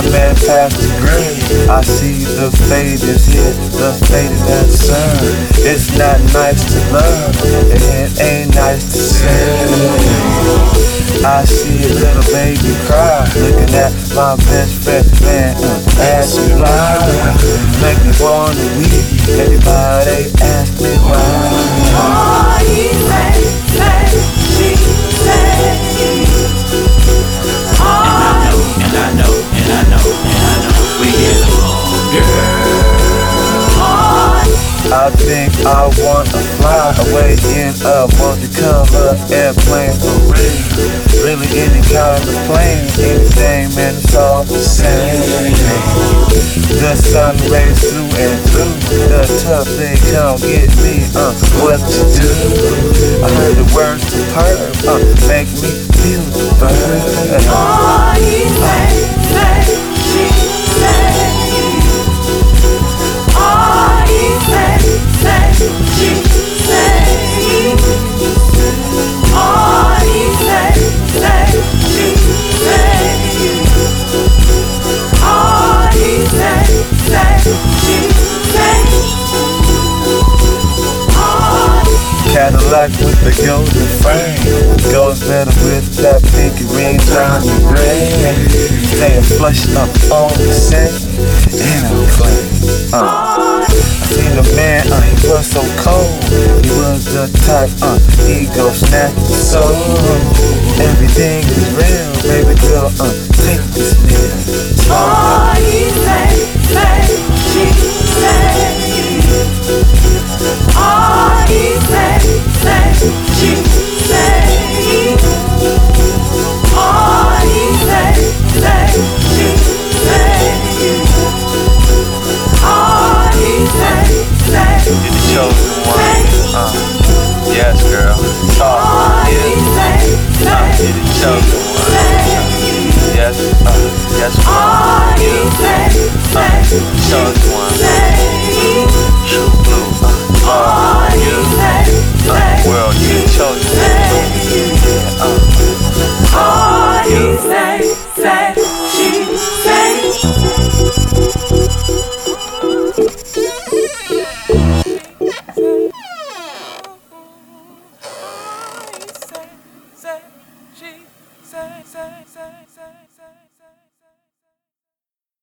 I'm at past the grave. I see the fate is here, the fate is that sun. It's not nice to love, and it ain't nice to say. I see a little baby cry, looking at my best friend, man, as she lies. Make me wanna weep, everybody ask me why. Oh, he say, she say. And I know, we get along, girl. I think I wanna fly away in a multicolor airplane for real. Really any kind of plane, anything, man, it's all the same. The sun rays through and through, the tough they come get me, what to do. I heard the words to perm, make me feel the burn. Oh, he say, she say. Oh, he say, she say. Oh, he say, she say. Oh, he say, she say. Cadillac with the golden frame goes better with that pinky ring, Johnny Gray. Staying flushed up on the set, and I'm clean. I seen a man, he was so cold. He was the type, he go snatch the soul. Everything is real, baby girl, take this meal. Oh, he say, she say. Oh, he say, she say. Oh, he say, she say. Oh, he say, You're the chosen one. Yes, girl. oh, he say, You're the chosen one. Yes, yes, oh, he say, chosen one. True blue. oh, he say, World, you're the chosen one. oh, he say, she say.